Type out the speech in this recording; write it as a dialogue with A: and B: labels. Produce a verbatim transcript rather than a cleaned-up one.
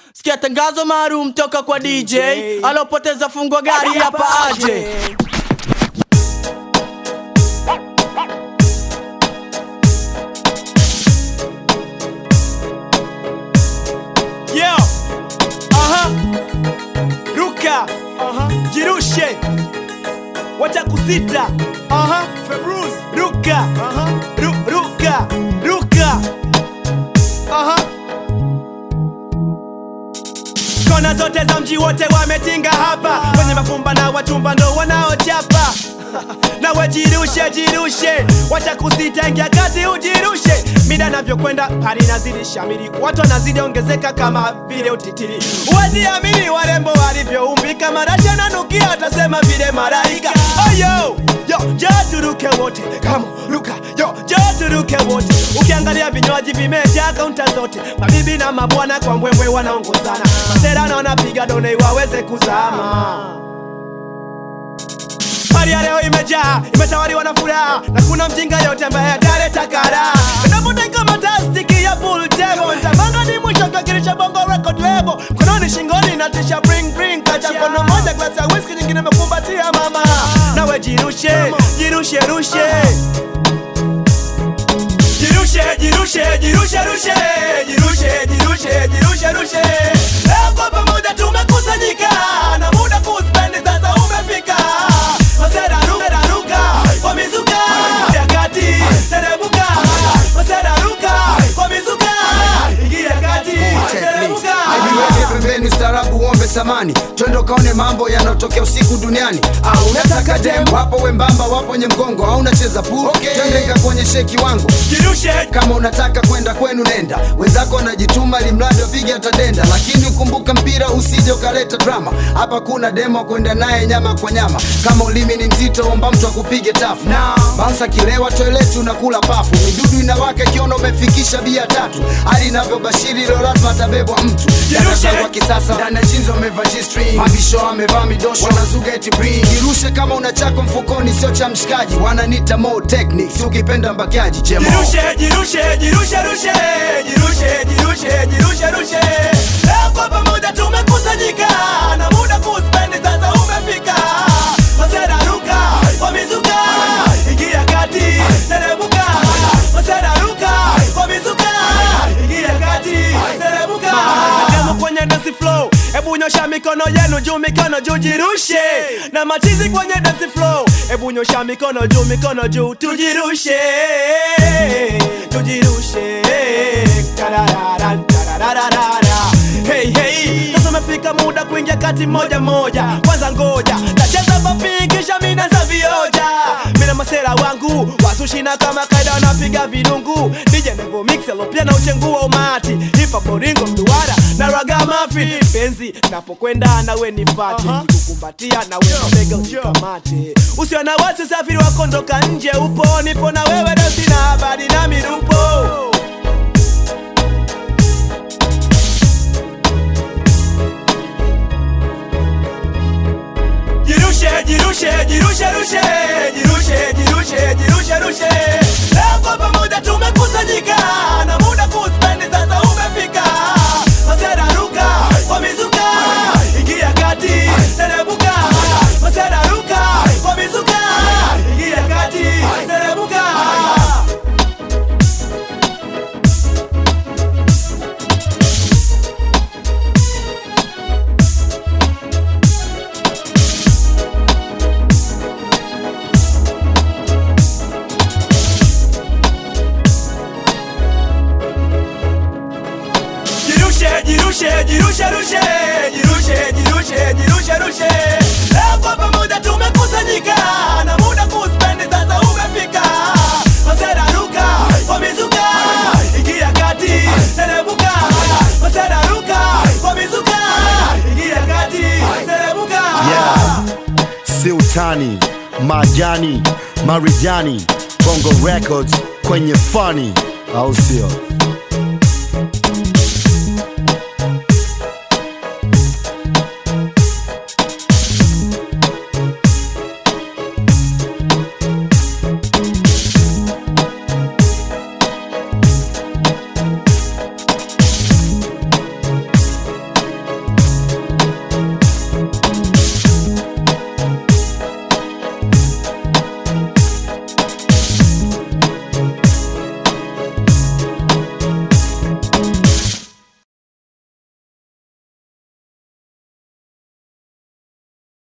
A: Sikia tangazo maalum toka kwa D J alopoteza fungo gari hapa aje. Yo, aha, ruka, aha, jirushe, wacha kusita, aha, Februz, ruka, aha, ru, ruka, ruka, aha. Kona zote za mji wote wametinga hapa, wenye mafumba na wachumba ndo wanaochapa. Na wajirushe, jirushe, wacha kusita, ingia kati ujirushe. Mida navyokwenda hali nazidi shamiri, watu wanazidi ongezeka kama vile utitiri. Uwezi amini warembo walivyoumbika, marasha na nukia atasema vile malaika. Oh yo, yo, jaturuke wote, kama ruka, yo, jaturuke wote. Ukiangalia vinywaji vimejaa kaunta zote, mabibi na mabwana kwa mbwembwe wanaongozana. Masera na wanapiga done waweze kuzama. Pari ya leo imejaa, imetawaliwa na furaha, na kuna mjinga yote ambaye ataleta kara. Navuta kama tastiki ya pool table, nitabanga ni mwisho kakirisha bongo record label. Mkononi shingoni natisha bring bring, kacha mkono moja glasi ya whisky, nyingine mekumbatia mama. Nawe jirushe, jirushe rushe, jirushe, jirushe, jirushe rushe, jirushe, jirushe, jirushe rushe. Leo kwa pamoja tumekusanyika, na muda kuspendi sasa umefika. Masera ruka, ruka, kwa mizuka, ingia kati, serebuka. Masera ruka, kwa mizuka, ingia kati, serebuka.
B: Aibiweke pembeni ustarabu uombe samani, twendo kaone mambo yanotokea usiku duniani. Au unataka demo, wapo wembamba, wapo nye mgongo. Au unacheza pool, okay, twende kakuonyeshe kiwango.
A: Jirushe,
B: kama unataka kwenda kwenu nenda, wenzako wanajituma limradi wapige atadenda. Lakini ukumbuka mpira usije ukaleta drama, hapa kuna demo kwenda naye nyama kwa nyama. Kama ulimi ni mzito omba mtu akupige tafu. Bounce kilewa toilet unakula pafu, midudu inawaka kiona umefikisha bia tatu. Hali inavyobashiri leo lazima atabebwa mtu. Yanasangwa kisasa ndani ya jeans wamevaa G-string, mabisho wamevaa midosho wanazuga eti bring. Jirushe kama una chako mfukoni sio cha mshikaji, wananita more techniques ukipenda mbakaji jemo.
A: Jirushe, jirushe, jirushe rushe, jirushe, jirushe, jirushe rushe. Leo kwa pamoja tumekusanyika, na muda kuspendi sasa umefika. Masera ruka, kwa mizuka, ingia kati, serebuka. Masera ruka, kwa mizuka, ingia kati, serebuka. Demo kwenye dance flow, ebu nyosha mikono yenu juu, mikono juu jirushe. Na machizi kwenye dance flow, ebu nyosha mikono juu, mikono juu tujirushe. Tujirushe, karararan, karararara. Hey hey, sasa umefika muda kuingia kati moja moja. Kwanza ngoja, tacheza papi kisha mina za vioja. Mina masera wangu, wasushina kama kaida wanapiga vidungu. D J Nevo Mix alopia na uchengu wa umati. Hipa boringo mduara, na raga mafi. Penzi, napokwenda nawe nifati, nikukumbatia nawe mabega unikamate. Usio na wasi usafiri wakondoka nje upo. Nipo na wewe leo sina habari na mirupo. Jirushe, jirushe, jirushe rushe, jirushe, jirushe, jirushe rushe. Leo kwa pamoja tumekusanyika, na muda kuspendi sasa umefika. Masera ruka, kwa mizuka, ingia kati, serebuka. Masera ruka, kwa mizuka, ingia kati, serebuka. Jirushe, jirushe rushe, jirushe, jirushe, jirushe rushe. Leo kwa pamoja tumekusanyika, na muda kuspendi sasa umefika. Masera ruka, kwa mizuka, ingia kati, serebuka. Masera ruka, kwa mizuka, ingia kati, serebuka.
C: Yeah, Sultani, Majani, Marijani, Bongo Records kwenye funny, au sio?